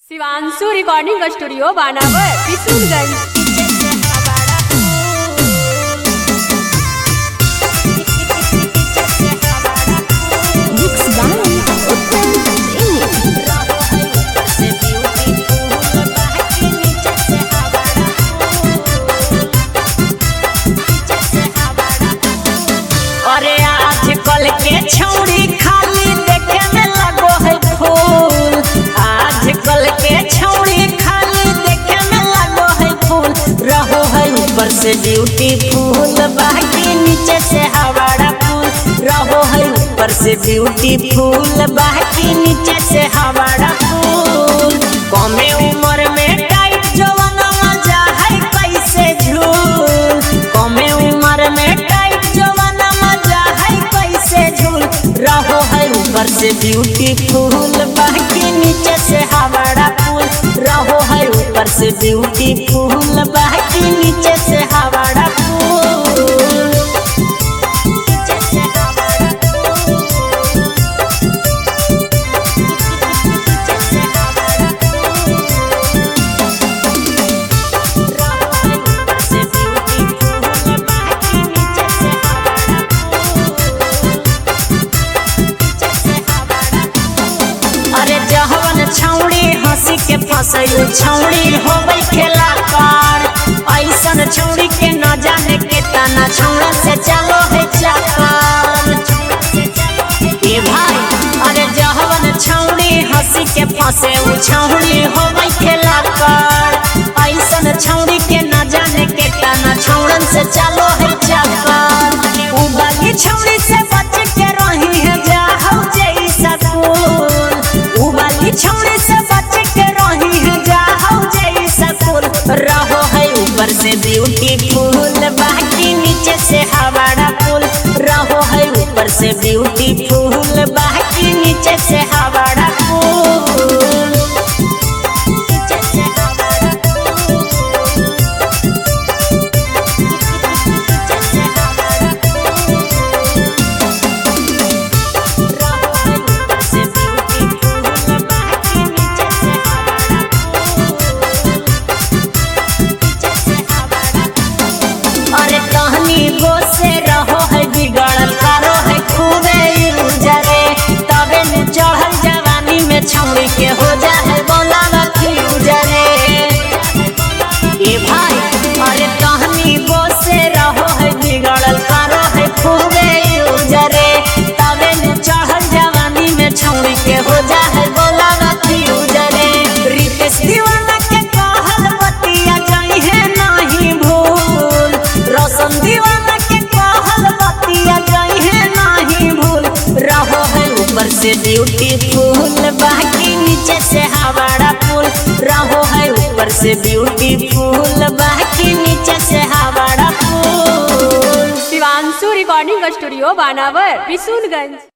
Shivanshu recording studio Banawar Kishanganj. अरे आजकल के छौड़ी खाली देखे में लगो है फूल। आजकल के छौड़ी खाली देखे में लगो है फूल। रहो है ऊपर से ब्यूटीफुल बाकी नीचे से हवाड़ा फूल। रहो है ऊपर से ब्यूटीफुल बाकी नीचे से हवाड़ा फूल। कमे उम्र में टाइट जवाना मजा है कैसे झूल। कमे उम्र में टाइट जवाना मजा है कैसे झूल। रहो है ऊपर से ब्यूटीफुल बाकी नीचे से हवाड़ा फूल। रहो है ऊपर से ब्यूटीफुल बाकी नीचे से हवाड़ा फूल। नीचे से हवाड़ा फूल। नीचे से हवाड़ा फूल। रहो है ऊपर से ब्यूटीफुल बाकी नीचे से हवाड़ा फूल। अरे जहवन छौड़ी हंसी के फसैल छौड़ी होबै खेला पार। ऐसन छौड़ी के न जाने के तना छौड़ा से चलो है चक्कर। ए भाई अरे जहवन छौड़ी हंसी के फसे उ छौड़ी होबै खेला पार। ऐसन छौड़ी के न जाने के तना छौड़न से चलो है चक्कर। उ बागी छौड़ी से बच के रही है जाहौ जैसा फूल। उ बागी छौड़ी से बच के रही है जाहौ जैसा फूल। रहो है ऊपर से ब्यूटीफुल बाकी नीचे से हवाड़ा फूल। रहो है ऊपर से ब्यूटीफुल बाकी नीचे से हवाड़ा फूल। नीचे से हवाड़ा फूल। नीचे से हवाड़ा फूल। रहो है ऊपर से ब्यूटीफुल बाकी नीचे से हवाड़ा फूल। नीचे से हवाड़ा फूल। अरे कहनी गो से रहो है बिगड़ल करो है खूबे उजरे। तबे न चढ़ल जवानी में छौड़ी के हो जा है बोला रखी उजरे। ए भाई अरे कहनी गो से रहो है बिगड़ल करो है खूबे उजरे। तबे न चढ़ल जवानी में छौड़ी के हो जा है बोला रखी उजरे। रितेश दीवाना के कहल बतिया जाई है नहीं भूल। रोशन दीवाना के कहल बतिया जाई है नहीं भूल। रहो है ऊपर से ब्यूटीफुल बाकी नीचे से हवाड़ा फूल। रहो है ऊपर से ब्यूटीफुल बाकी नीचे से हवाड़ा फूल। Shivanshu recording studio Banawar Kishanganj.